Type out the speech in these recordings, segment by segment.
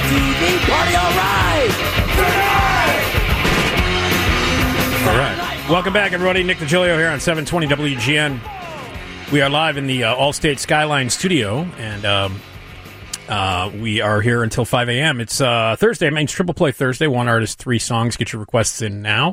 TV party, all right! All right. Welcome back, everybody. Nick DiGilio here on 720 WGN. We are live in the Allstate Skyline studio, and we are here until 5 a.m. It's Thursday. I mean, it's Triple Play Thursday. One artist, 3 songs. Get your requests in now.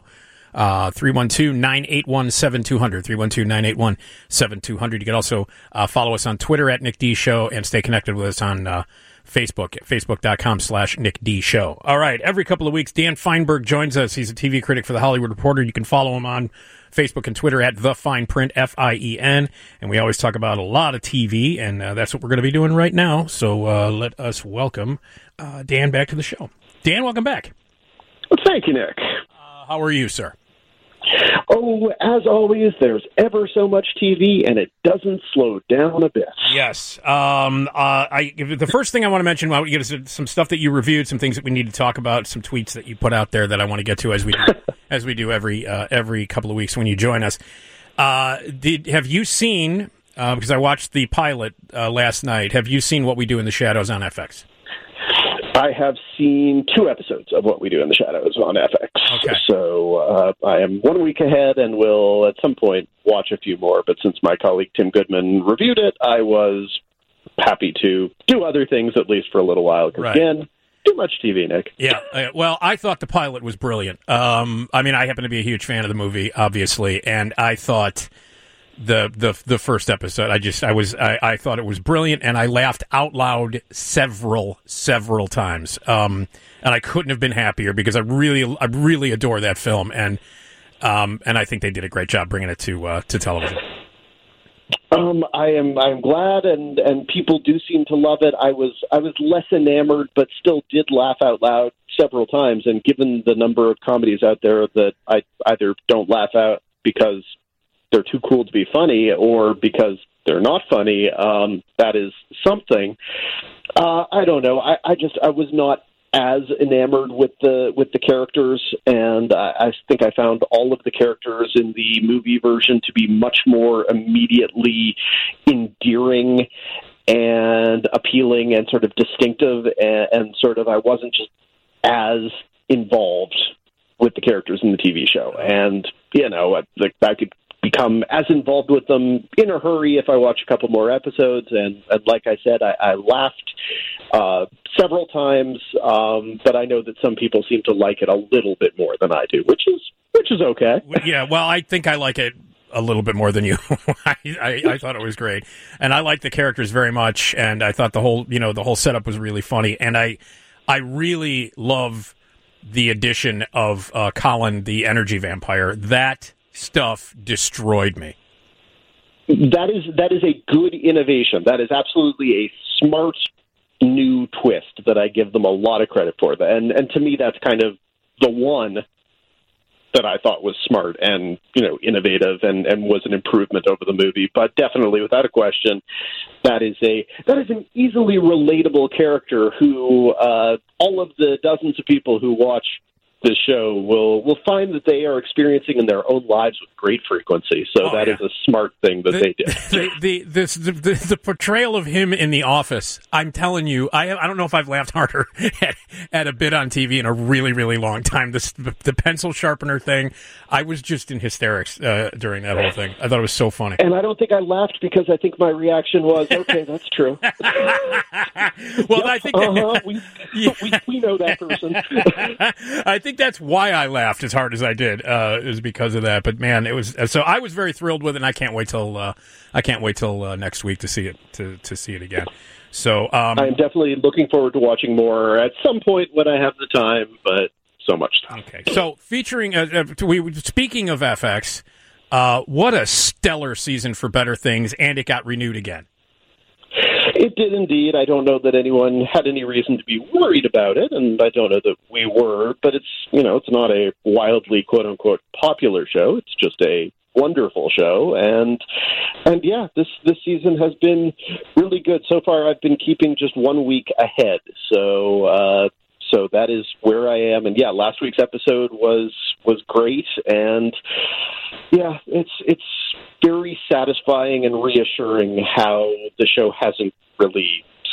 312-981-7200. 312-981-7200. You can also follow us on Twitter at Nick D Show and stay connected with us on Facebook at facebook.com/Nick D Show. All right. Every couple of weeks, Dan Feinberg joins us. He's a TV critic for The Hollywood Reporter. You can follow him on Facebook and Twitter at The Fine Print, F-I-E-N. And we always talk about a lot of TV, and that's what we're going to be doing right now. So let us welcome Dan back to the show. Dan, welcome back. Well, thank you, Nick. How are you, sir? Oh, as always, there's ever so much TV, and it doesn't slow down a bit. Yes. The first thing I want to mention, well, you know, some stuff that you reviewed, some things that we need to talk about, some tweets that you put out there that I want to get to as we do every couple of weeks when you join us. Have you seen? Because I watched the pilot last night. Have you seen What We Do in the Shadows on FX? I have seen 2 episodes of What We Do in the Shadows on FX. Okay. So I am 1 week ahead and will at some point watch a few more. But since my colleague Tim Goodman reviewed it, I was happy to do other things at least for a little while. Because again, too much TV, Nick. Yeah. Well, I thought the pilot was brilliant. I mean, I happen to be a huge fan of the movie, obviously, and I thought the first episode, I thought it was brilliant, and I laughed out loud several times. And I couldn't have been happier because I really adore that film, and I think they did a great job bringing it to television. I'm glad, and people do seem to love it. I was less enamored, but still did laugh out loud several times. And given the number of comedies out there that I either don't laugh out because they're too cool to be funny or because they're not funny, that is something. I don't know. I was not as enamored with the characters, and I think I found all of the characters in the movie version to be much more immediately endearing and appealing and sort of distinctive, and sort of I wasn't just as involved with the characters in the TV show. And, you know, I could become as involved with them in a hurry if I watch a couple more episodes. And like I said, I laughed several times, but I know that some people seem to like it a little bit more than I do, which is okay. Yeah, well, I think I like it a little bit more than you. I thought it was great, and I like the characters very much, and I thought the whole setup was really funny, and I really love the addition of Colin, the energy vampire. That stuff destroyed me. That is a good innovation. That is absolutely a smart new twist that I give them a lot of credit for. And to me, that's kind of the one that I thought was smart and, you know, innovative and was an improvement over the movie. But definitely, without a question, that is an easily relatable character who all of the dozens of people who watch this show will find that they are experiencing in their own lives with great frequency. So that is a smart thing that they did. The portrayal of him in The Office, I'm telling you, I don't know if I've laughed harder at a bit on TV in a really, really long time. The pencil sharpener thing, I was just in hysterics during that whole thing. I thought it was so funny. And I don't think I laughed because I think my reaction was, okay, that's true. Well, yep, I think we know that person. I think that's why I laughed as hard as I did, is because of that. But man, it was so I was very thrilled with it, and I can't wait till next week to see it to see it again. So I'm definitely looking forward to watching more at some point when I have the time, but so much time. Okay, so featuring speaking of FX, what a stellar season for Better Things, and it got renewed again. It did indeed. I don't know that anyone had any reason to be worried about it, and I don't know that we were, but it's not a wildly quote-unquote popular show. It's just a wonderful show, and yeah, this season has been really good. So far, I've been keeping just 1 week ahead, so that is where I am. And yeah, last week's episode was great, and yeah, it's very satisfying and reassuring how the show hasn't really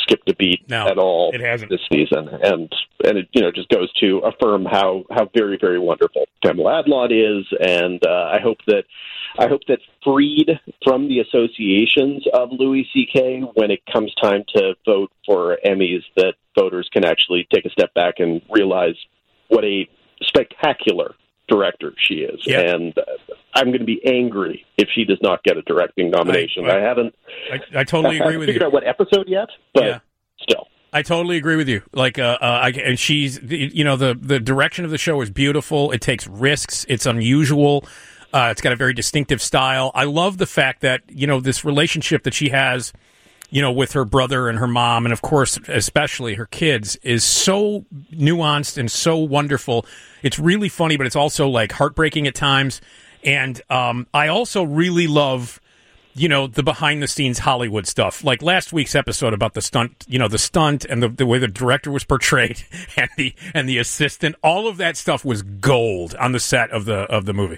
skipped a beat at all. It hasn't this season, and it just goes to affirm how very, very wonderful Pamela Adlon is, and I hope that freed from the associations of Louis C.K. when it comes time to vote for Emmys, that voters can actually take a step back and realize what a spectacular director she is. Yep. And I'm going to be angry if she does not get a directing nomination. I totally agree with you. I haven't figured out what episode yet, but still. I totally agree with you. And she's, the direction of the show is beautiful. It takes risks. It's unusual. It's got a very distinctive style. I love the fact that, this relationship that she has, with her brother and her mom, and of course, especially her kids, is so nuanced and so wonderful. It's really funny, but it's also like heartbreaking at times. And I also really love, the behind the scenes Hollywood stuff. Like last week's episode about the stunt, and the way the director was portrayed and the assistant. All of that stuff was gold on the set of the movie.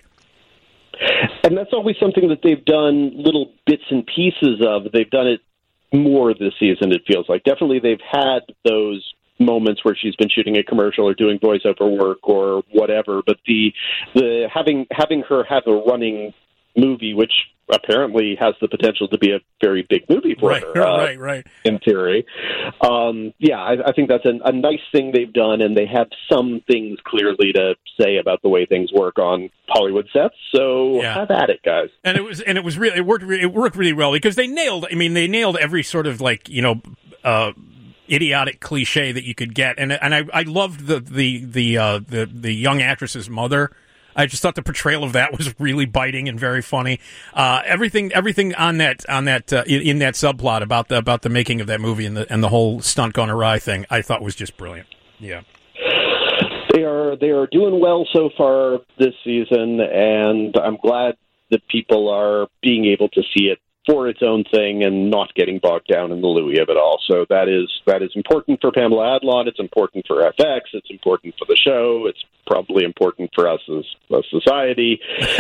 And that's always something that they've done little bits and pieces of. They've done it more this season, it feels like. Definitely they've had those moments where she's been shooting a commercial or doing voiceover work or whatever, but the having her have a running movie, which apparently has the potential to be a very big movie for her. Right. In theory. I think that's a nice thing they've done, and they have some things clearly to say about the way things work on Hollywood sets. So have at it, guys. And it worked really well because they nailed every sort of idiotic cliche that you could get, and I loved the young actress's mother. I just thought the portrayal of that was really biting and very funny. Everything on that in that subplot about the making of that movie and the whole stunt gone awry thing, I thought was just brilliant. Yeah, they are doing well so far this season, and I'm glad that people are being able to see it for its own thing and not getting bogged down in the Louis of it all. So that is important for Pamela Adlon. It's important for FX. It's important for the show. It's probably important for us as a society.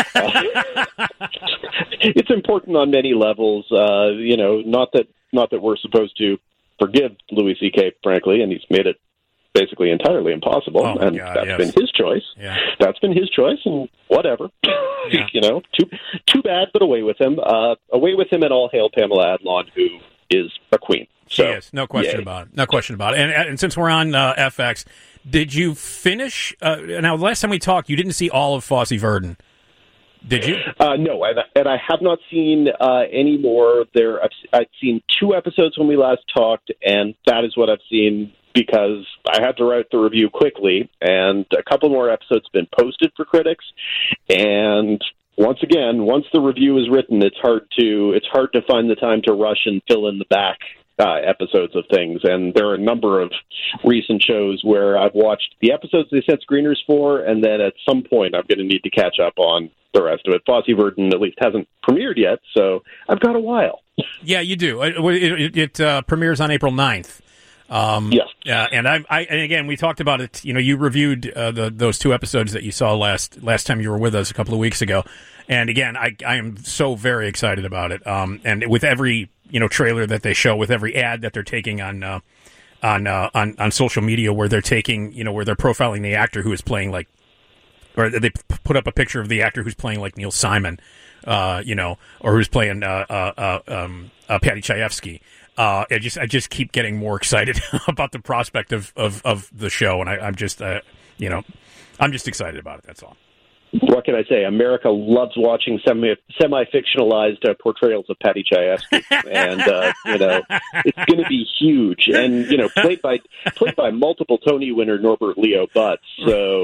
It's important on many levels. Not that we're supposed to forgive Louis C.K., frankly, and he's made it basically entirely impossible, that's been his choice. Yeah. That's been his choice, and whatever. Yeah. Too bad, but away with him. Away with him, and all hail Pamela Adlon, who is a queen. She is, no question about it. No question about it. And since we're on FX, did you finish? Now, the last time we talked, you didn't see all of Fosse Verdon. Did you? No, and I have not seen any more. I'd seen 2 episodes when we last talked, and that is what I've seen, because I had to write the review quickly, and a couple more episodes have been posted for critics. And once again, once the review is written, it's hard to find the time to rush and fill in the back episodes of things. And there are a number of recent shows where I've watched the episodes they set screeners for, and then at some point I'm going to need to catch up on the rest of it. Fosse Verdon at least hasn't premiered yet, so I've got a while. Yeah, you do. It premieres on April 9th. Yes. Yeah, and and again, we talked about it. You reviewed those 2 episodes that you saw last time you were with us a couple of weeks ago, and again, I am so very excited about it. And with every trailer that they show, with every ad that they're taking on social media, where they're taking where they're profiling the actor who is playing or they put up a picture of the actor who's playing Neil Simon, or who's playing Patty Chayefsky. I just keep getting more excited about the prospect of the show, and I'm just excited about it. That's all. What can I say? America loves watching semi-fictionalized portrayals of Patty Chayefsky, and it's going to be huge. And played by multiple Tony winner Norbert Leo Butz. So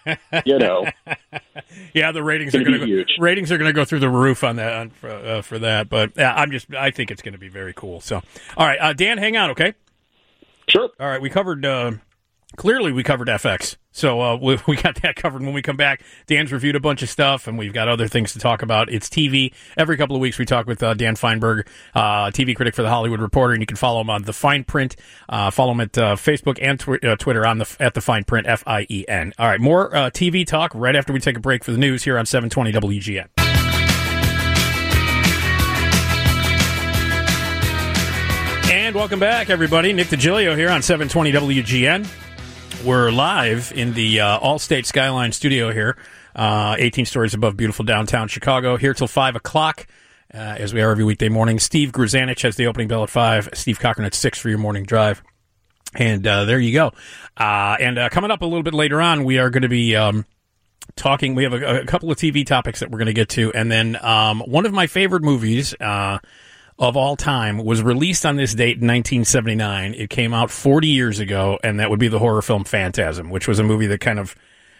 yeah, the ratings are going to huge. Ratings are going to go through the roof on that for that. But I think it's going to be very cool. So all right, Dan, hang on, okay? Sure. All right, we covered. Clearly, we covered FX, so we got that covered. When we come back, Dan's reviewed a bunch of stuff, and we've got other things to talk about. It's TV. Every couple of weeks, we talk with Dan Feinberg, TV critic for The Hollywood Reporter, and you can follow him on The Fine Print. Follow him at Facebook and Twitter at The Fine Print, FIEN. All right, more TV talk right after we take a break for the news here on 720 WGN. And welcome back, everybody. Nick DiGilio here on 720 WGN. We're live in the Allstate Skyline studio here, 18 stories above beautiful downtown Chicago, here till 5 o'clock, as we are every weekday morning. Steve Gruzanich has the opening bell at 5, Steve Cochran at 6 for your morning drive. And there you go. And coming up a little bit later on, we are going to be talking. We have a couple of TV topics that we're going to get to. And then one of my favorite movies of all time was released on this date in 1979. It came out 40 years ago, and that would be the horror film Phantasm, which was a movie that kind of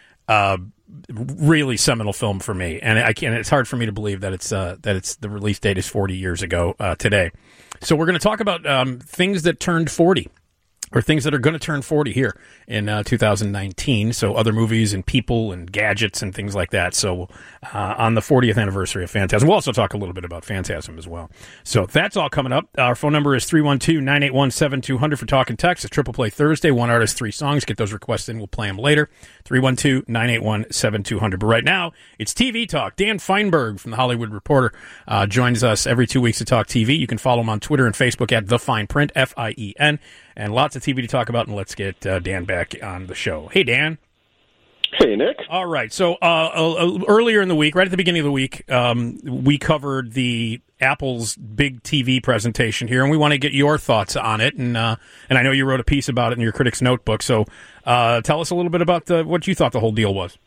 really seminal film for me. And it's hard for me to believe that it's the release date is 40 years ago today. So we're going to talk about things that turned 40. Or things that are going to turn 40 here in 2019. So other movies and people and gadgets and things like that. So on the 40th anniversary of Phantasm. We'll also talk a little bit about Phantasm as well. So that's all coming up. Our phone number is 312-981-7200 for talk and text. It's Triple Play Thursday. One artist, 3 songs. Get those requests in. We'll play them later. 312-981-7200. But right now, it's TV Talk. Dan Feinberg from The Hollywood Reporter joins us every 2 weeks to talk TV. You can follow him on Twitter and Facebook at The Fine Print, F-I-E-N. And lots of TV to talk about, and let's get Dan back on the show. Hey, Dan. Hey, Nick. All right. So earlier in the week, right at the beginning of the week, we covered the Apple's big TV presentation here, and we want to get your thoughts on it. And I know you wrote a piece about it in your Critic's Notebook. So tell us a little bit about what you thought the whole deal was.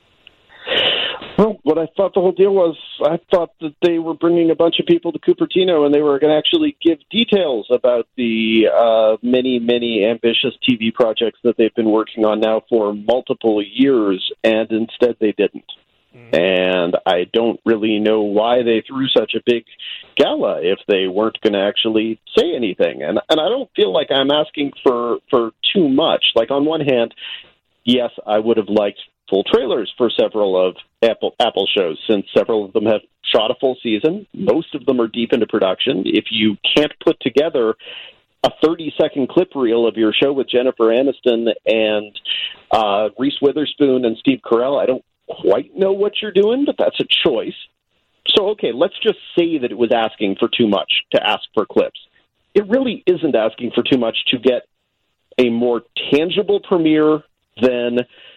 Well, what I thought the whole deal was, I thought that they were bringing a bunch of people to Cupertino, and they were going to actually give details about the many, many ambitious TV projects that they've been working on now for multiple years, and instead they didn't. And I don't really know why they threw such a big gala if they weren't going to actually say anything. And I don't feel like I'm asking for too much. Like, on one hand, yes, I would have liked full trailers for several of Apple shows, since several of them have shot a full season. Most of them are deep into production. If you can't put together a 30-second clip reel of your show with Jennifer Aniston and Reese Witherspoon and Steve Carell, I don't quite know what you're doing, but that's a choice. So, okay, let's just say that it was asking for too much to ask for clips. It really isn't asking for too much to get a more tangible premiere than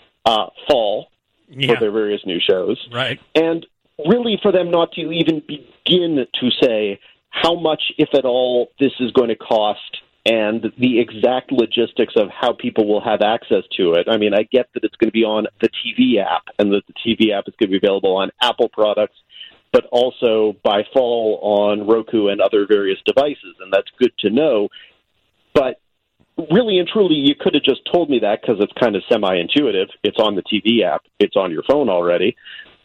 fall for their various new shows. Right. And really for them not to even begin to say how much, if at all, this is going to cost and the exact logistics of how people will have access to it. I mean, I get that it's going to be on the TV app and that the TV app is going to be available on Apple products, but also by fall on Roku and other various devices, and that's good to know. But really and truly, you could have just told me that because it's kind of semi-intuitive. It's on the TV app. It's on your phone already.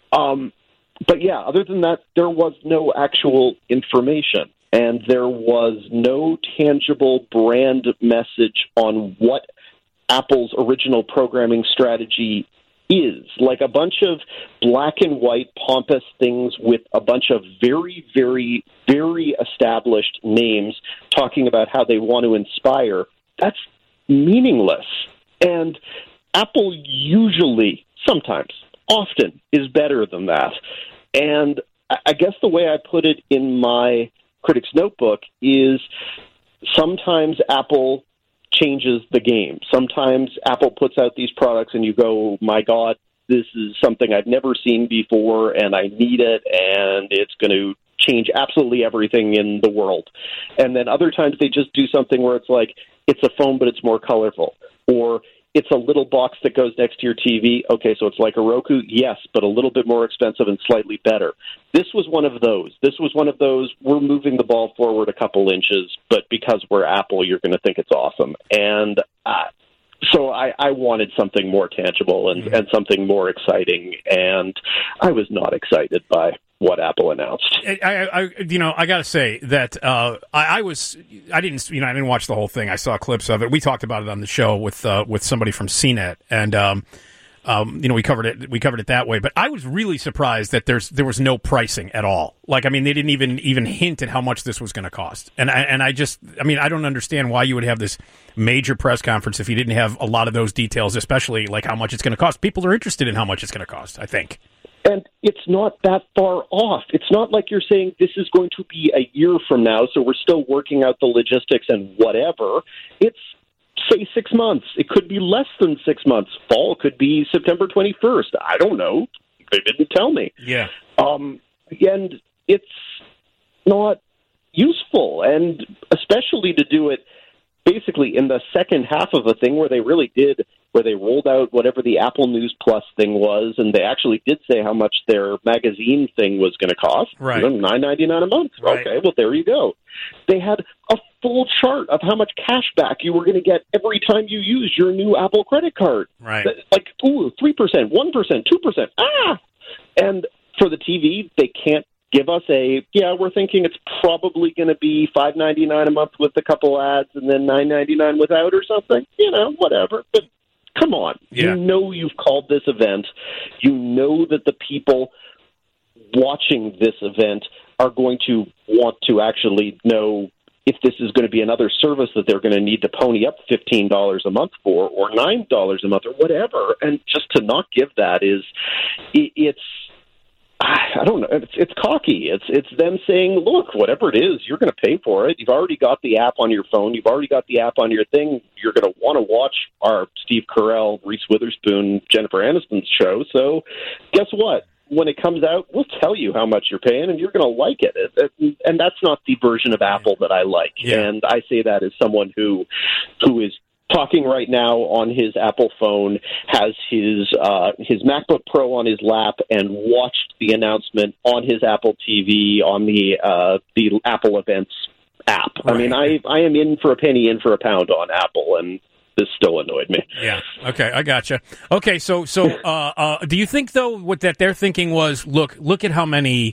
But yeah, other than that, there was no actual information, and there was no tangible brand message on what Apple's original programming strategy is. Like a bunch of black and white pompous things with a bunch of very, very, very established names talking about how they want to inspire. That's meaningless. And Apple usually, sometimes, often, is better than that. And I guess the way I put it in my Critic's Notebook is sometimes Apple changes the game. Sometimes Apple puts out these products and you go, my God, this is something I've never seen before and I need it and it's going to change absolutely everything in the world. And then other times they just do something where it's like, it's a phone, but it's more colorful. Or it's a little box that goes next to your TV. Okay, so it's like a Roku? Yes, but a little bit more expensive and slightly better. This was one of those. We're moving the ball forward a couple inches, but because we're Apple, you're going to think it's awesome. And so I wanted something more tangible and something more exciting, and I was not excited by what Apple announced. I got to say that I didn't watch the whole thing. I saw clips of it. We talked about it on the show with somebody from CNET, and we covered it that way. But I was really surprised that there was no pricing at all. Like, I mean, they didn't even hint at how much this was going to cost. And I don't understand why you would have this major press conference if you didn't have a lot of those details, especially like how much it's going to cost. People are interested in how much it's going to cost, I think. And it's not that far off. It's not like you're saying this is going to be a year from now, so we're still working out the logistics and whatever. It's, say, 6 months. It could be less than 6 months. Fall could be September 21st. I don't know. They didn't tell me. Yeah. And it's not useful, and especially to do it basically in the second half of a thing where they rolled out whatever the Apple News Plus thing was, and they actually did say how much their magazine thing was going to cost. Right. $9.99 a month. Right. Okay, well, there you go. They had a full chart of how much cash back you were going to get every time you used your new Apple credit card. Right. Like, 3%, 1%, 2%. And for the TV, they can't give us we're thinking it's probably going to be $5.99 a month with a couple ads and then $9.99 without or something. Whatever. But come on. Yeah. You know you've called this event. You know that the people watching this event are going to want to actually know if this is going to be another service that they're going to need to pony up $15 a month for or $9 a month or whatever. And just to not give that it's I don't know. It's cocky. It's them saying, look, whatever it is, you're going to pay for it. You've already got the app on your phone. You've already got the app on your thing. You're going to want to watch our Steve Carell, Reese Witherspoon, Jennifer Aniston show. So guess what? When it comes out, we'll tell you how much you're paying, and you're going to like it. And that's not the version of Apple that I like. Yeah. And I say that as someone who is talking right now on his Apple phone, has his MacBook Pro on his lap, and watched the announcement on his Apple TV on the Apple Events app. Right. I mean, I am in for a penny, in for a pound on Apple, and this still annoyed me. Yeah. Okay, I gotcha. Okay, so do you think though what that they're thinking was, look at how many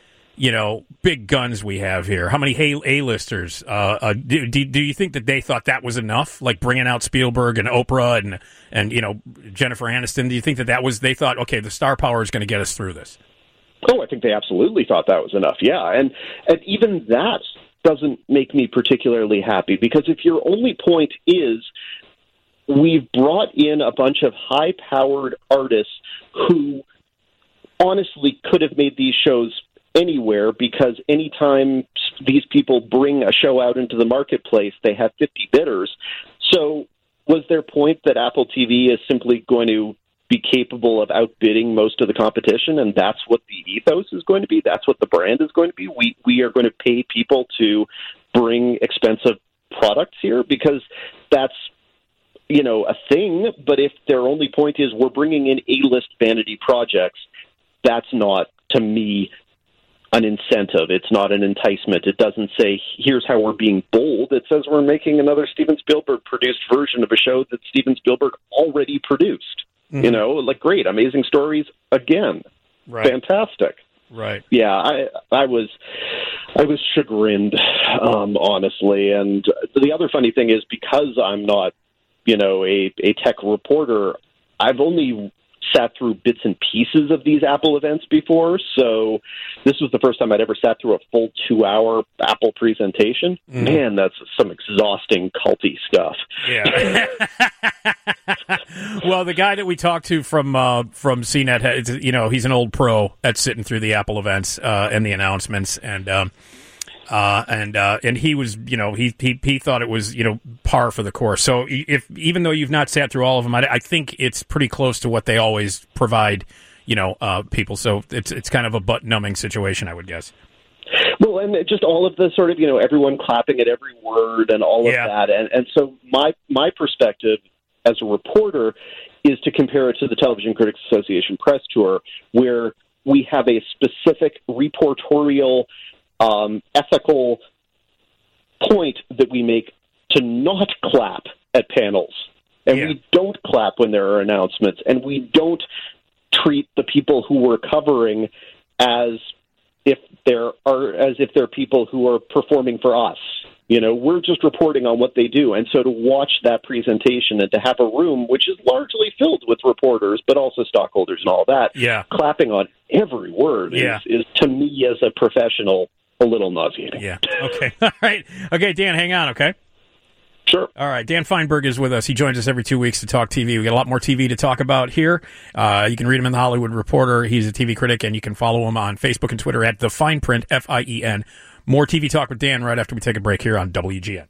big guns we have here. How many A-listers? Do you think that they thought that was enough? Like bringing out Spielberg and Oprah and Jennifer Aniston. Do you think they thought, okay, the star power is going to get us through this? Oh, I think they absolutely thought that was enough. Yeah, and even that doesn't make me particularly happy, because if your only point is we've brought in a bunch of high-powered artists who honestly could have made these shows anywhere, because anytime these people bring a show out into the marketplace, they have 50 bidders. So was their point that Apple TV is simply going to be capable of outbidding most of the competition, and that's what the ethos is going to be? That's what the brand is going to be? We are going to pay people to bring expensive products here because that's a thing. But if their only point is we're bringing in A-list vanity projects, that's not, to me, an incentive. It's not an enticement. It doesn't say, here's how we're being bold. It says we're making another Steven Spielberg-produced version of a show that Steven Spielberg already produced. Mm-hmm. Great, amazing stories again. Right. Fantastic. Right. Yeah, I was chagrined, honestly. And the other funny thing is, because I'm not, a tech reporter, I've only sat through bits and pieces of these Apple events before, so this was the first time I'd ever sat through a full 2-hour Apple presentation. Mm-hmm. Man, that's some exhausting, culty stuff. Yeah. Well, the guy that we talked to from CNET, he's an old pro at sitting through the Apple events and the announcements, and he was, he thought it was, par for the course. So even though you've not sat through all of them, I think it's pretty close to what they always provide, people. So it's kind of a butt-numbing situation, I would guess. Well, and just all of the sort of, everyone clapping at every word and all of that. And so my perspective as a reporter is to compare it to the Television Critics Association press tour, where we have a specific reportorial ethical point that we make to not clap at panels. And we don't clap when there are announcements, and we don't treat the people who we're covering as if they're people who are performing for us. We're just reporting on what they do. And so to watch that presentation and to have a room which is largely filled with reporters, but also stockholders and all that, clapping on every word is, to me as a professional, a little nauseating. Yeah. Okay. All right. Okay, Dan, hang on, okay? Sure. All right. Dan Feinberg is with us. He joins us every 2 weeks to talk TV. We got a lot more TV to talk about here. You can read him in The Hollywood Reporter. He's a TV critic, and you can follow him on Facebook and Twitter at The Fine Print, FIEN. More TV talk with Dan right after we take a break here on WGN.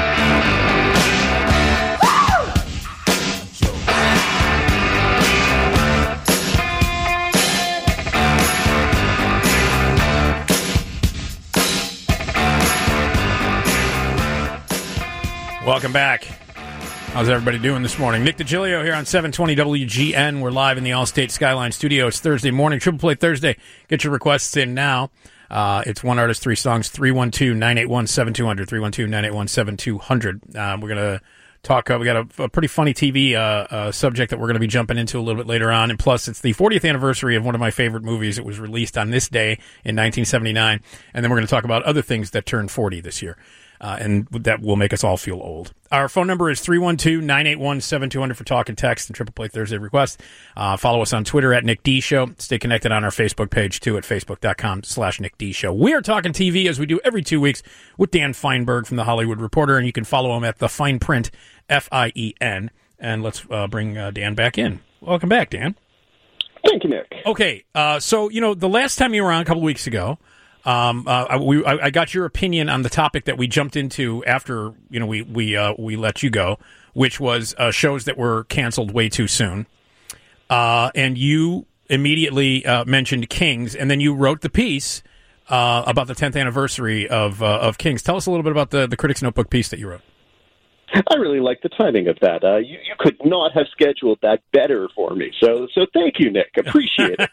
Welcome back. How's everybody doing this morning? Nick DiGilio here on 720 WGN. We're live in the Allstate Skyline studio. It's Thursday morning, Triple Play Thursday. Get your requests in now. It's one artist, three songs, 312-981-7200, 312-981-7200. We're going to talk, we got a pretty funny TV subject that we're going to be jumping into a little bit later on. And plus, it's the 40th anniversary of one of my favorite movies. It was released on this day in 1979. And then we're going to talk about other things that turned 40 this year. And that will make us all feel old. Our phone number is 312-981-7200 for talk and text and Triple Play Thursday requests. Follow us on Twitter at Nick D Show. Stay connected on our Facebook page, too, at facebook.com/Nick D Show. We are talking TV, as we do every 2 weeks, with Dan Feinberg from The Hollywood Reporter, and you can follow him at The Fine Print, FIEN. And let's bring Dan back in. Welcome back, Dan. Thank you, Nick. Okay, so, the last time you were on a couple weeks ago, I got your opinion on the topic that we jumped into after we let you go, which was shows that were canceled way too soon. And you immediately mentioned Kings, and then you wrote the piece about the 10th anniversary of Kings. Tell us a little bit about the Critics Notebook piece that you wrote. I really like the timing of that. You could not have scheduled that better for me. So thank you, Nick. Appreciate it.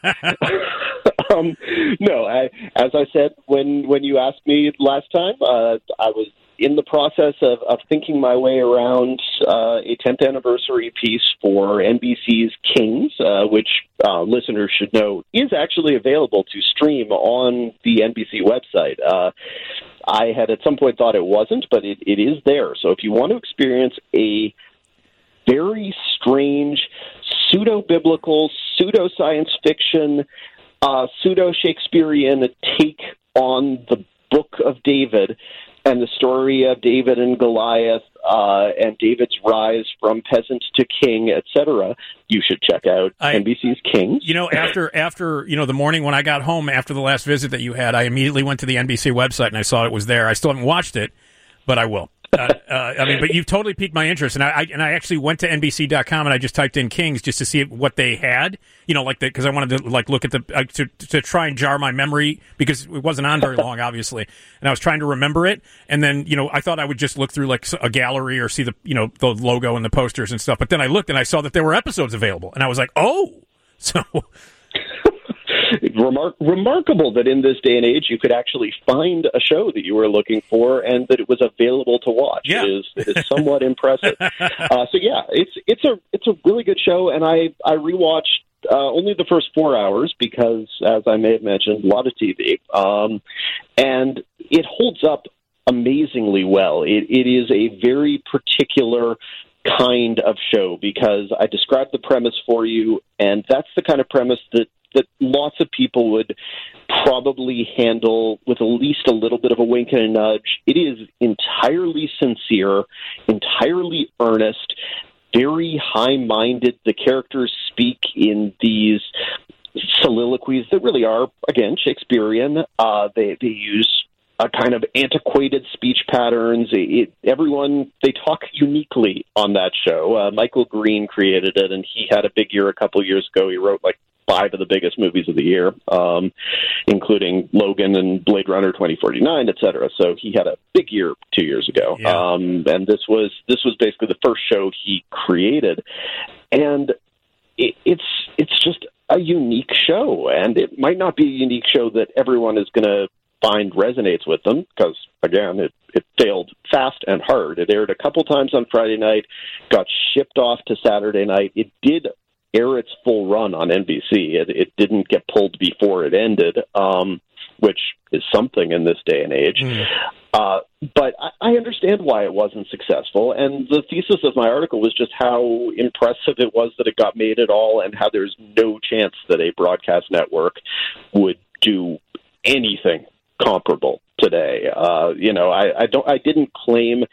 As I said when you asked me last time, I was in the process of thinking my way around a 10th anniversary piece for NBC's Kings, which listeners should know is actually available to stream on the NBC website. I had at some point thought it wasn't, but it is there. So if you want to experience a very strange, pseudo-biblical, pseudo-science fiction, pseudo-Shakespearean take on the Book of David and the story of David and Goliath and David's rise from peasant to king, etc., you should check out NBC's Kings. After the morning when I got home after the last visit that you had, I immediately went to the NBC website and I saw it was there. I still haven't watched it, but I will. But you've totally piqued my interest, and I actually went to NBC.com and I just typed in Kings just to see what they had, because I wanted to look at to try and jar my memory because it wasn't on very long, obviously, and I was trying to remember it, and then I thought I would just look through a gallery or see the the logo and the posters and stuff, but then I looked and I saw that there were episodes available, and I was like, oh, so. Remarkable that in this day and age you could actually find a show that you were looking for and that it was available to watch. Yeah. It is somewhat impressive. It's a really good show, and I rewatched only the first 4 hours because, as I may have mentioned, a lot of TV, and it holds up amazingly well. It is a very particular kind of show because I described the premise for you, and that's the kind of premise that lots of people would probably handle with at least a little bit of a wink and a nudge. It is entirely sincere, entirely earnest, very high-minded. The characters speak in these soliloquies that really are, again, Shakespearean. They use a kind of antiquated speech patterns. They talk uniquely on that show. Michael Green created it, and he had a big year a couple years ago. He wrote 5 of the biggest movies of the year, including Logan and Blade Runner 2049, et cetera. So he had a big year 2 years ago. Yeah. And this was basically the first show he created. And it's just a unique show. And it might not be a unique show that everyone is going to find resonates with them because, again, it failed fast and hard. It aired a couple times on Friday night, got shipped off to Saturday night. It did air its full run on NBC. It didn't get pulled before it ended, which is something in this day and age. But I understand why it wasn't successful, and the thesis of my article was just how impressive it was that it got made at all and how there's no chance that a broadcast network would do anything comparable today. I didn't claim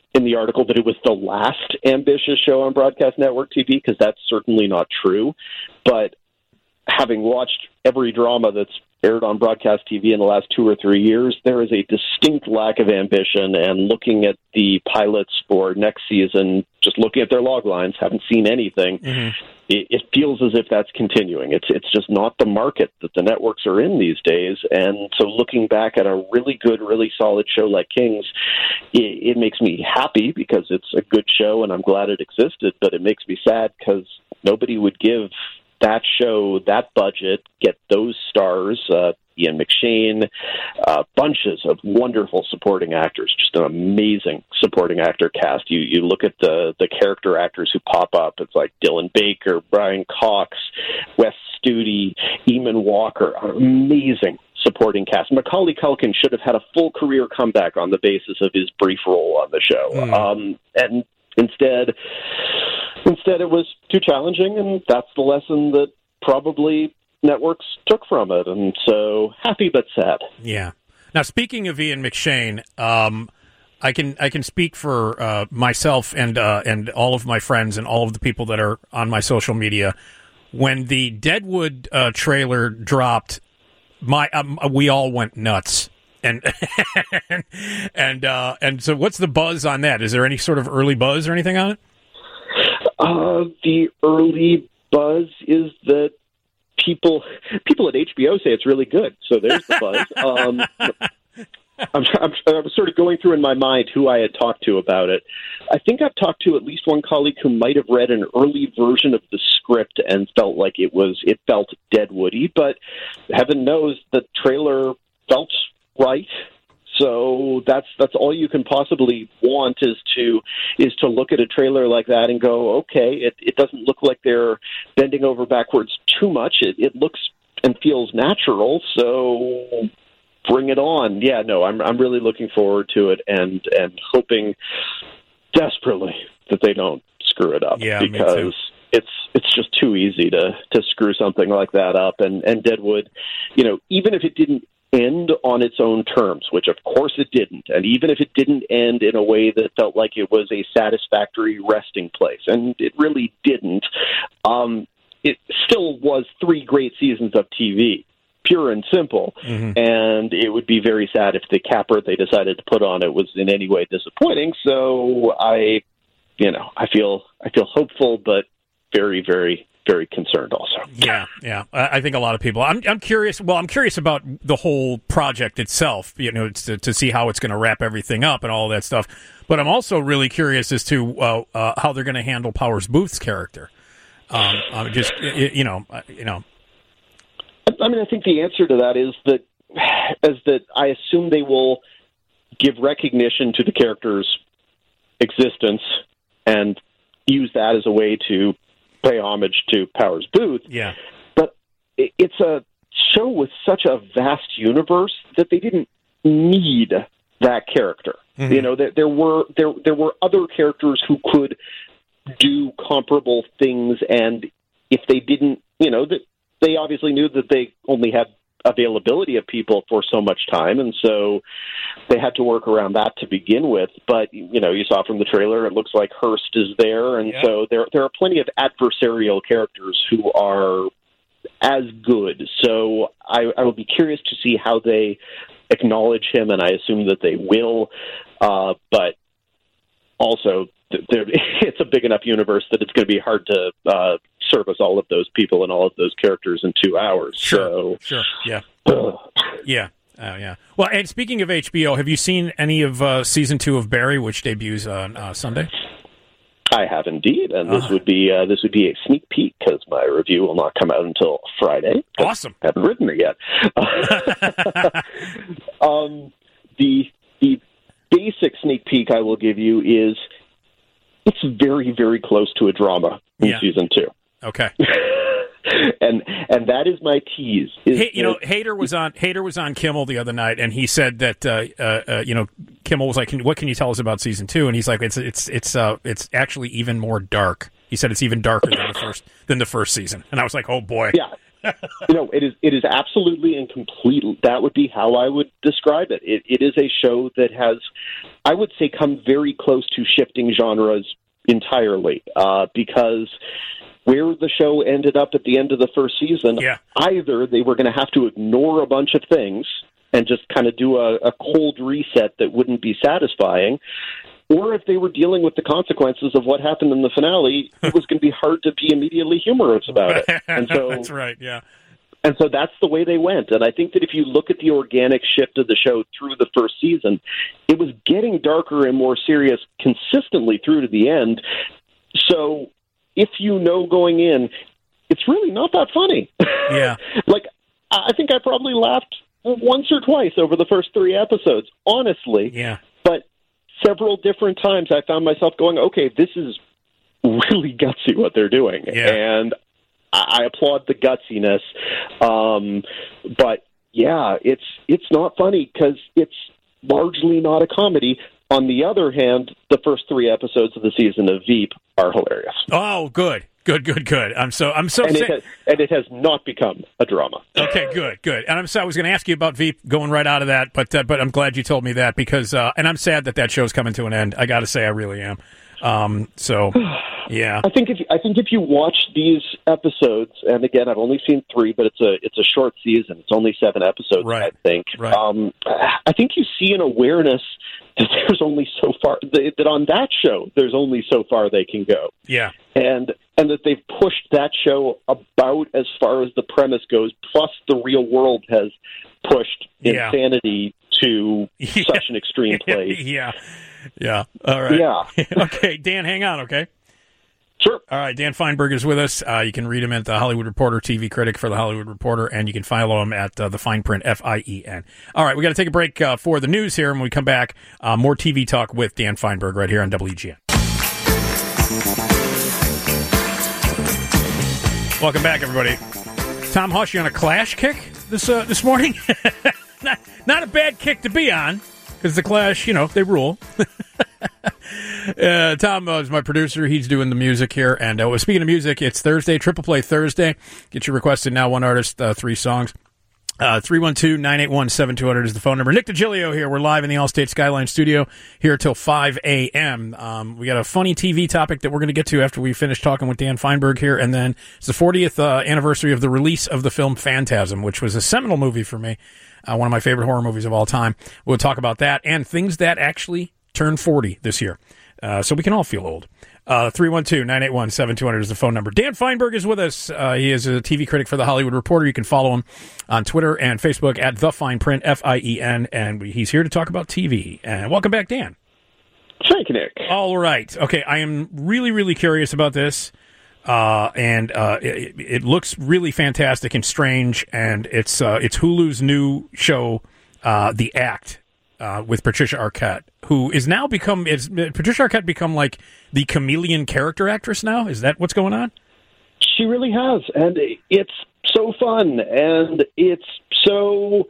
in the article that it was the last ambitious show on broadcast network TV, because that's certainly not true. But having watched every drama that's aired on broadcast TV in the last 2 or 3 years, there is a distinct lack of ambition. And looking at the pilots for next season, just looking at their log lines, haven't seen anything. Mm-hmm. It feels as if that's continuing. It's just not the market that the networks are in these days. And so looking back at a really good, really solid show like Kings, it makes me happy because it's a good show and I'm glad it existed, but it makes me sad because nobody would give that show that budget, get those stars, Ian McShane, bunches of wonderful supporting actors, just an amazing supporting actor cast. You look at the character actors who pop up. It's like Dylan Baker, Brian Cox, Wes Studi, Eamon Walker, amazing supporting cast. Macaulay Culkin should have had a full career comeback on the basis of his brief role on the show. And instead it was too challenging, and that's the lesson that probably networks took from it. And so happy but sad. Yeah. Now, speaking of Ian McShane, I can speak for myself and all of my friends and all of the people that are on my social media. When the Deadwood trailer dropped, we all went nuts. And and so, what's the buzz on that? Is there any sort of early buzz or anything on it? The early buzz is that people at HBO say it's really good. So there's the buzz. I'm sort of going through in my mind who I had talked to about it. I think I've talked to at least one colleague who might have read an early version of the script and felt like it felt Deadwoody, but heaven knows the trailer felt right. So that's all you can possibly want is to look at a trailer like that and go, okay, it doesn't look like they're bending over backwards too much. It looks and feels natural, so bring it on. Yeah, no, I'm really looking forward to it and hoping desperately that they don't screw it up. Yeah, because it's just too easy to screw something like that up. And Deadwood, even if it didn't end on its own terms, which of course it didn't, and even if it didn't end in a way that felt like it was a satisfactory resting place, and it really didn't, it still was 3 great seasons of TV, pure and simple. Mm-hmm. And it would be very sad if the capper they decided to put on it was in any way disappointing. So I feel hopeful, but very, very, very concerned also. Yeah. I think a lot of people. I'm curious. Well, I'm curious about the whole project itself. To see how it's going to wrap everything up and all that stuff. But I'm also really curious as to how they're going to handle Powers Booth's character. I think the answer to that is that I assume they will give recognition to the character's existence and use that as a way to pay homage to Powers Booth. Yeah. But it's a show with such a vast universe that they didn't need that character. Mm-hmm. There were other characters who could do comparable things, and if they didn't, they obviously knew that they only had availability of people for so much time, and so they had to work around that to begin with. But you saw from the trailer, it looks like Hearst is there, and so there are plenty of adversarial characters who are as good. So I will be curious to see how they acknowledge him, and I assume that they will. But also, it's a big enough universe that it's going to be hard to service all of those people and all of those characters in 2 hours. Sure. Yeah. Yeah. Well, and speaking of HBO, have you seen any of season 2 of Barry, which debuts on Sunday? I have indeed, and this would be a sneak peek because my review will not come out until Friday. Awesome. I haven't written it yet. The basic sneak peek I will give you is it's very, very close to a drama in season 2. Okay. and that is my tease. Hader was on Kimmel the other night, and he said that Kimmel was like, "What can you tell us about season 2?" And he's like, "It's actually even more dark." He said it's even darker than the first season, and I was like, "Oh boy, It is absolutely and completely, that would be how I would describe it. It is a show that has, I would say, come very close to shifting genres entirely, because where the show ended up at the end of the first season, either they were going to have to ignore a bunch of things and just kind of do a cold reset that wouldn't be satisfying, or if they were dealing with the consequences of what happened in the finale, it was going to be hard to be immediately humorous about it. And so that's right, yeah. And so that's the way they went. And I think that if you look at the organic shift of the show through the first season, it was getting darker and more serious consistently through to the end. So if you know going in, it's really not that funny. Yeah. Like, I think I probably laughed once or twice over the first 3 episodes, honestly. Yeah. But several different times I found myself going, okay, this is really gutsy what they're doing. Yeah. And I applaud the gutsiness. But yeah, it's not funny because it's largely not a comedy. On the other hand, the first 3 episodes of the season of Veep are hilarious. Oh, good. I'm so and it has not become a drama. Okay, good. And I was going to ask you about Veep going right out of that, but I'm glad you told me that because and I'm sad that show's coming to an end. I got to say, I really am. So yeah, I think if you watch these episodes, and again, I've only seen 3, but it's a short season. It's only 7 episodes, right. I think. Right. I think you see an awareness that there's only so far that on that show there's only so far they can go. Yeah, and that they've pushed that show about as far as the premise goes. Plus, the real world has pushed insanity to such an extreme place. Yeah. All right. Yeah. Okay, Dan, hang on. Okay. Sure. All right, Dan Feinberg is with us. You can read him at The Hollywood Reporter, TV critic for The Hollywood Reporter, and you can follow him at The Fine Print, FIEN. All right, we got to take a break for the news here, and when we come back, more TV talk with Dan Feinberg right here on WGN. Welcome back, everybody. Tom Hush, you on a Clash kick this morning? Not a bad kick to be on, because the Clash, they rule. Tom is my producer. He's doing the music here. And speaking of music, it's Thursday, Triple Play Thursday. Get your requested now, one artist, 3 songs. 312-981-7200 is the phone number. Nick DiGilio here. We're live in the Allstate Skyline studio here till 5 a.m. We got a funny TV topic that we're going to get to after we finish talking with Dan Feinberg here. And then it's the 40th anniversary of the release of the film Phantasm, which was a seminal movie for me. One of my favorite horror movies of all time. We'll talk about that and things that actually turned 40 this year. So we can all feel old. 312-981-7200 is the phone number. Dan Feinberg is with us. He is a TV critic for The Hollywood Reporter. You can follow him on Twitter and Facebook at The Fine Print, FIEN, and he's here to talk about TV. And welcome back, Dan. Thank you, Nick. All right. Okay, I am really, really curious about this. It looks really fantastic and strange, and it's Hulu's new show, The Act. With Patricia Arquette, who is now Patricia Arquette become like the chameleon character actress now? Is that what's going on? She really has, and it's so fun, and it's so,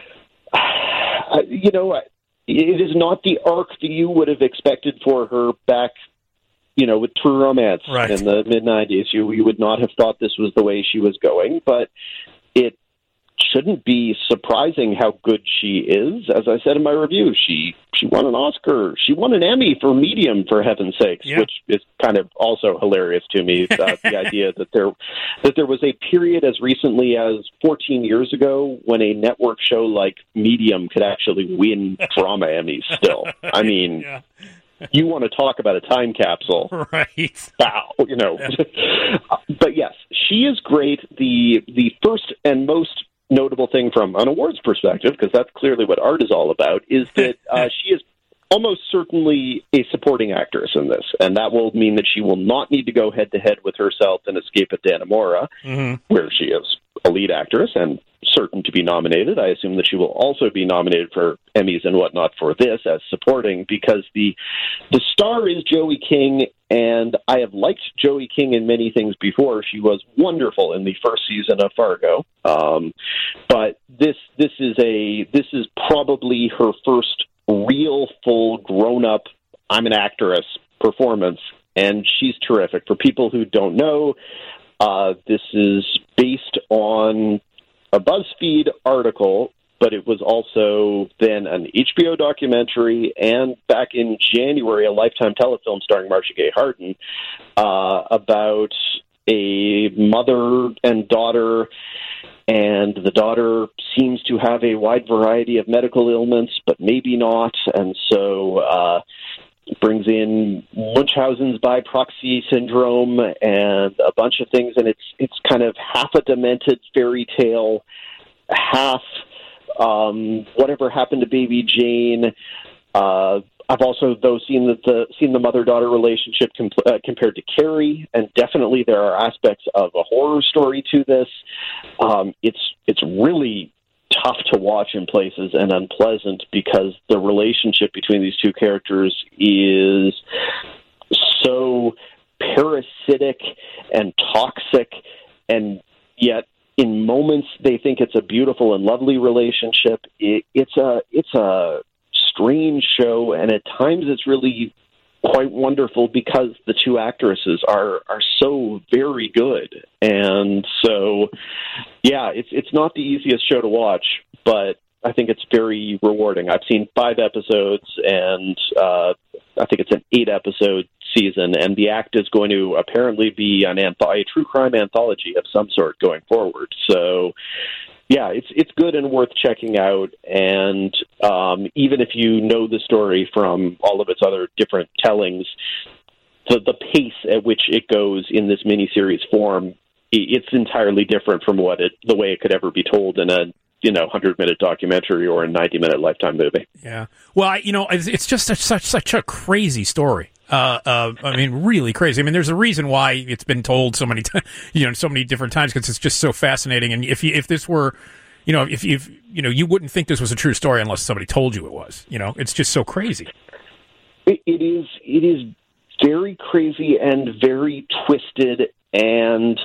it is not the arc that you would have expected for her back, with True Romance in the mid-'90s. You would not have thought this was the way she was going, but it shouldn't be surprising how good she is. As I said in my review, she won an Oscar. She won an Emmy for Medium, for heaven's sakes, which is kind of also hilarious to me. The idea that there was a period as recently as 14 years ago when a network show like Medium could actually win drama Emmys still. I mean... Yeah. You want to talk about a time capsule. Right. Wow, But yes, she is great. The first and most notable thing from an awards perspective, because that's clearly what art is all about, is that she is almost certainly a supporting actress in this, and that will mean that she will not need to go head-to-head with herself in Escape at Dannemora, where she is a lead actress and certain to be nominated. I assume that she will also be nominated for Emmys and whatnot for this as supporting, because the star is Joey King, and I have liked Joey King in many things before. She was wonderful in the first season of Fargo, but this is probably her first real, full, grown-up, I'm an actress performance, and she's terrific. For people who don't know, This is based on a BuzzFeed article, but it was also then an HBO documentary, and back in January, a Lifetime telefilm starring Marcia Gay Harden about a mother and daughter, and the daughter seems to have a wide variety of medical ailments, but maybe not, and so brings in Munchausen's by proxy syndrome and a bunch of things, and it's kind of half a demented fairy tale, half whatever happened to Baby Jane. I've also, though, seen the mother-daughter relationship compared to Carrie, and definitely there are aspects of a horror story to this. It's really tough to watch in places and unpleasant because the relationship between these two characters is so parasitic and toxic, and yet in moments they think it's a beautiful and lovely relationship. It's a strange show, and at times it's really quite wonderful because the two actresses are so very good. And so, yeah, it's not the easiest show to watch, but I think it's very rewarding. I've seen 5 episodes, and I think it's an 8-episode season, and the act is going to apparently be a true crime anthology of some sort going forward. So, yeah, it's good and worth checking out, and even if you know the story from all of its other different tellings, the pace at which it goes in this miniseries form, it's entirely different from the way it could ever be told in a 100-minute documentary or a 90-minute Lifetime movie. Yeah, well, it's just such a crazy story. I mean, really crazy. I mean, there's a reason why it's been told so many so many different times, because it's just so fascinating. And if this were, if you wouldn't think this was a true story unless somebody told you it was. It's just so crazy. It is very crazy and very twisted, and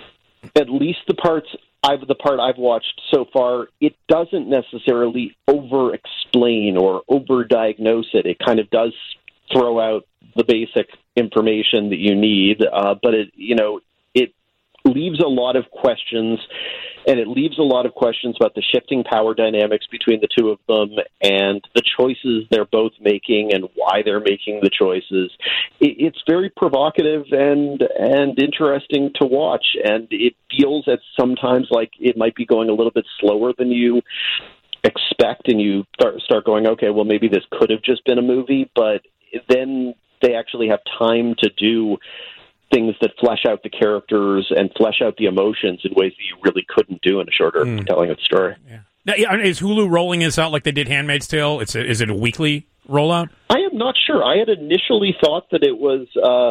at least the part I've watched so far, it doesn't necessarily over-explain or over-diagnose it. It kind of does throw out the basic information that you need, but it leaves a lot of questions, and it leaves a lot of questions about the shifting power dynamics between the two of them and the choices they're both making and why they're making the choices. It's very provocative and interesting to watch, and it feels at sometimes like it might be going a little bit slower than you expect, and you start going, okay, well, maybe this could have just been a movie, but then they actually have time to do things that flesh out the characters and flesh out the emotions in ways that you really couldn't do in a shorter telling of the story. Yeah. Now, is Hulu rolling this out like they did Handmaid's Tale? Is it a weekly rollout? I am not sure. I had initially thought that it was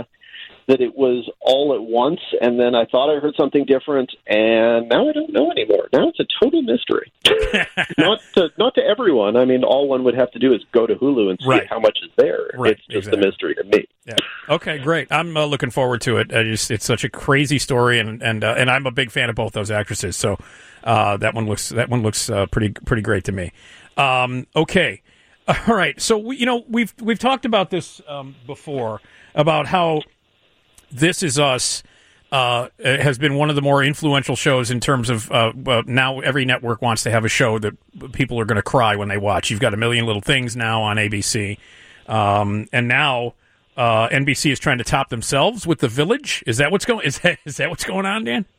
all at once, and then I thought I heard something different, and now I don't know anymore. Now it's a total mystery. Not to everyone. I mean, all one would have to do is go to Hulu and see how much is there. Right, it's just a mystery to me. Yeah. Okay, great. I'm looking forward to it. It's such a crazy story, and I'm a big fan of both those actresses. So that one looks pretty great to me. Okay, all right. So we've talked about this before, about how This Is Us has been one of the more influential shows in terms of now every network wants to have a show that people are going to cry when they watch. You've got A Million Little Things now on ABC, and now NBC is trying to top themselves with The Village. Is that what's going? Is that what's going on, Dan?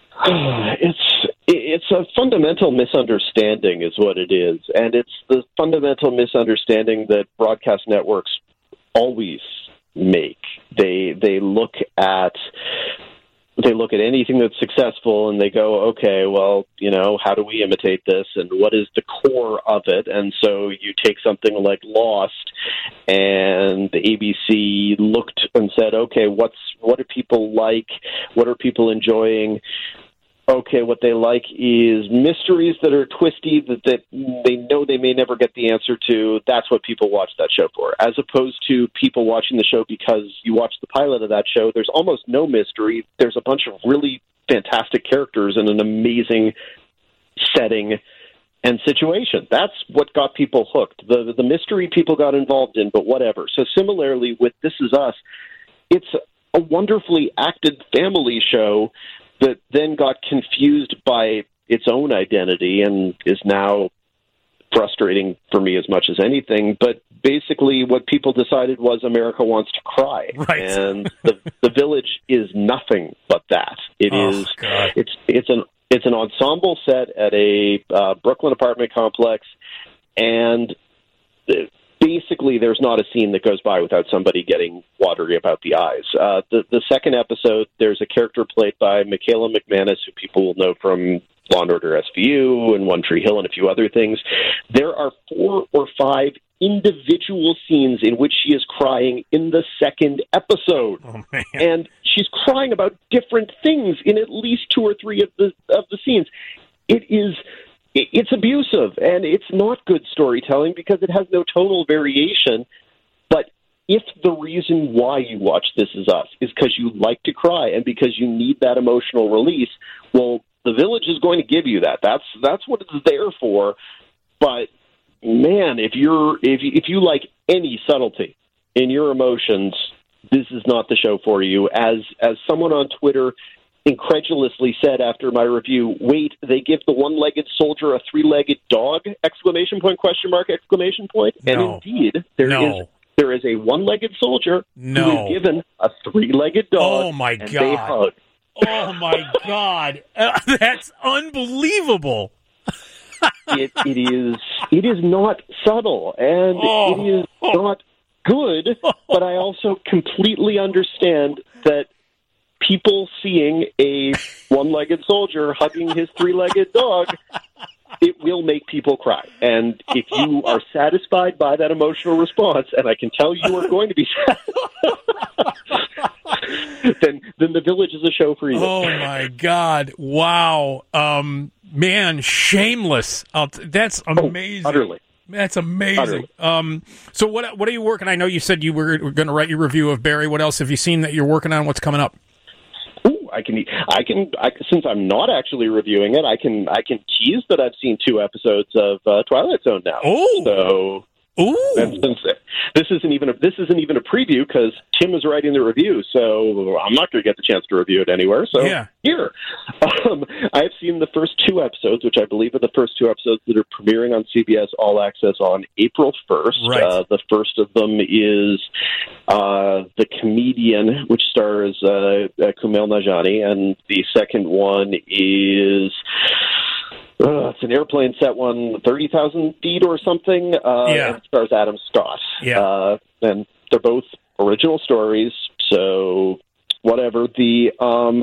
It's a fundamental misunderstanding, is what it is, and it's the fundamental misunderstanding that broadcast networks always make. They look at anything that's successful and they go, okay, well, how do we imitate this, and what is the core of it? And so you take something like Lost, and the ABC looked and said, okay, what do people like? What are people enjoying? Okay, what they like is mysteries that are twisty, that they know they may never get the answer to. That's what people watch that show for, as opposed to people watching the show because you watch the pilot of that show. There's almost no mystery. There's a bunch of really fantastic characters and an amazing setting and situation. That's what got people hooked. The mystery people got involved in, but whatever. So similarly with This Is Us, it's a wonderfully acted family show that then got confused by its own identity and is now frustrating for me as much as anything. But basically what people decided was America Wants to Cry. Right. And the Village is nothing but that. It's an ensemble set at a Brooklyn apartment complex, and basically there's not a scene that goes by without somebody getting watery about the eyes. The second episode, there's a character played by Michaela McManus, who people will know from Law & Order SVU and One Tree Hill and a few other things. There are 4 or 5 individual scenes in which she is crying in the second episode. Oh, man. And she's crying about different things in at least 2 or 3 of the scenes. It's abusive, and it's not good storytelling because it has no tonal variation. But if the reason why you watch This Is Us is because you like to cry and because you need that emotional release, well, The Village is going to give you that. That's what it's there for. But man, if you like any subtlety in your emotions, this is not the show for you. As someone on Twitter incredulously said after my review, wait, they give the one-legged soldier a 3-legged dog! ! And No. indeed, there is a one-legged soldier who is given a 3-legged dog. Oh my and God. They hug. Oh, my God. That's unbelievable. It is not subtle, and it is not good, but I also completely understand that people seeing a one-legged soldier hugging his 3-legged dog, it will make people cry. And if you are satisfied by that emotional response, and I can tell you are going to be then The Village is a show for you. Oh, my God. Wow. Man, Shameless. That's amazing. Utterly. That's amazing. So what are you working? I know you said you were going to write your review of Barry. What else have you seen that you're working on? What's coming up? Ooh, I can since I'm not actually reviewing it, I can tease that I've seen 2 episodes of Twilight Zone now. Oh, so this isn't even a preview because Tim is writing the review, so I'm not going to get the chance to review it anywhere. So here, I have seen the first 2 episodes, which I believe are the first 2 episodes that are premiering on CBS All Access on April 1st. Right. The first of them is The Comedian, which stars Kumail Nanjiani, and the second one is. It's an airplane set 30,000 feet or something. And it stars Adam Scott. Yeah. And they're both original stories, so whatever. The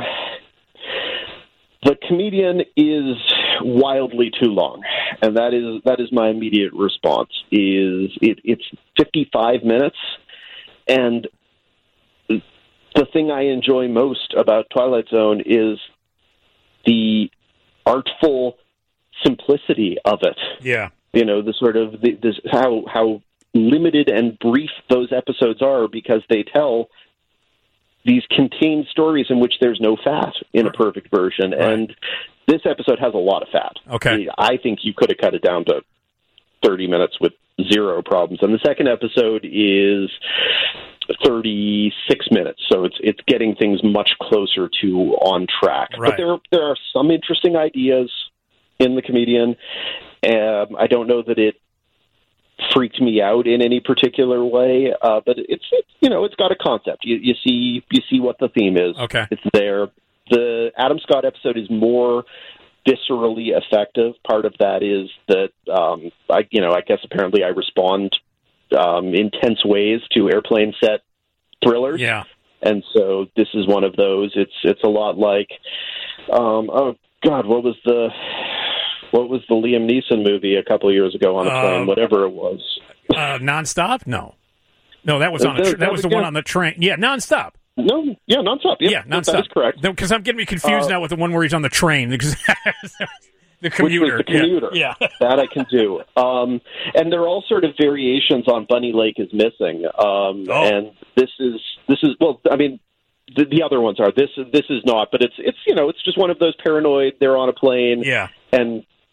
Comedian is wildly too long, and that is my immediate response. It's 55 minutes, and the thing I enjoy most about Twilight Zone is the artful simplicity of it. Yeah. You know, the sort of this how limited and brief those episodes are because they tell these contained stories in which there's no fat in a perfect version. Right. And this episode has a lot of fat. Okay. I think you could have cut it down to 30 minutes with 0 problems. And the second episode is 36 minutes, so it's getting things much closer to on track. Right. But there are some interesting ideas in The Comedian. I don't know that it freaked me out in any particular way, but it's got a concept. You see what the theme is. Okay. It's there. The Adam Scott episode is more viscerally effective. Part of that is that I guess apparently I respond in tense ways to airplane set thrillers. Yeah. And so this is one of those. It's a lot like oh God, what was the Liam Neeson movie a couple of years ago on a plane? Whatever it was. Nonstop? No, that was on that was the one on the train. Yeah, Nonstop. No, yeah, Nonstop. Yeah, Nonstop. That is correct. Because I'm getting me confused now with the one where he's on the train. Because the Commuter. Which was The Commuter. Yeah. That I can do. And they're all sort of variations on Bunny Lake is Missing. And this is well, I mean, the other ones are. This is not, but it's just one of those paranoid. They're on a plane. Yeah. And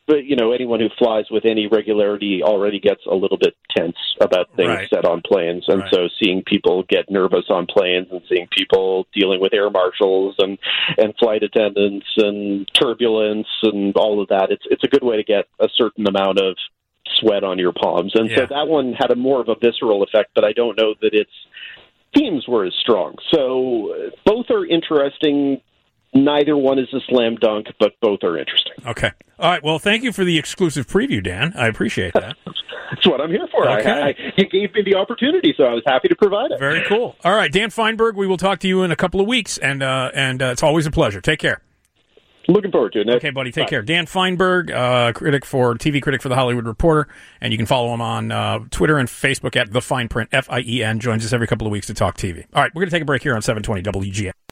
but anyone who flies with any regularity already gets a little bit tense about things said on planes, and so seeing people get nervous on planes and seeing people dealing with air marshals and flight attendants and turbulence and all of that, it's a good way to get a certain amount of sweat on your palms, and so that one had a more of a visceral effect, but I don't know that its themes were as strong. So both are interesting. Neither one is a slam dunk, but both are interesting. Okay. All right. Well, thank you for the exclusive preview, Dan. I appreciate that. That's what I'm here for. Okay. You gave me the opportunity, so I was happy to provide it. Very cool. All right, Dan Feinberg, we will talk to you in a couple of weeks, and it's always a pleasure. Take care. Looking forward to it, Nick. Okay, buddy. Take care. Dan Feinberg, TV critic for The Hollywood Reporter, and you can follow him on Twitter and Facebook at The Fine Print, FIEN. Joins us every couple of weeks to talk TV. All right, we're going to take a break here on 720 WGN.